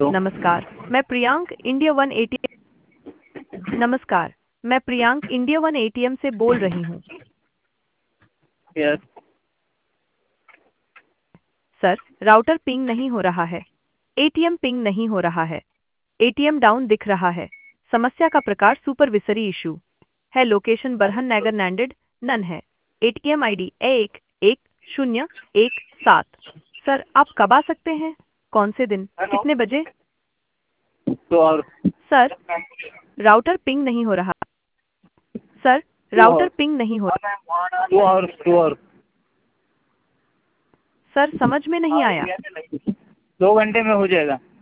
तो नमस्कार, मैं प्रियांक इंडिया वन एटीएम नमस्कार, मैं प्रियांक इंडिया वन एटीएम से बोल रही हूँ। यस। सर, राउटर पिंग नहीं हो रहा है। एटीएम पिंग नहीं हो रहा है। एटीएम डाउन दिख रहा है। समस्या का प्रकार सुपरविसरी इशू है। लोकेशन बरहन नगर नैंडेड नन है। ATM ID 110117। सर, आप कब आ सकते हैं? कौन से दिन? हेलो। कितने बजे? Two hour. Sir, router ping नहीं हो रहा। Sir, two router hour. Ping नहीं हो रहा। 2 आवर्स 2 आवर। सर, समझ में नहीं आया। 2 घंटे में हो जाएगा।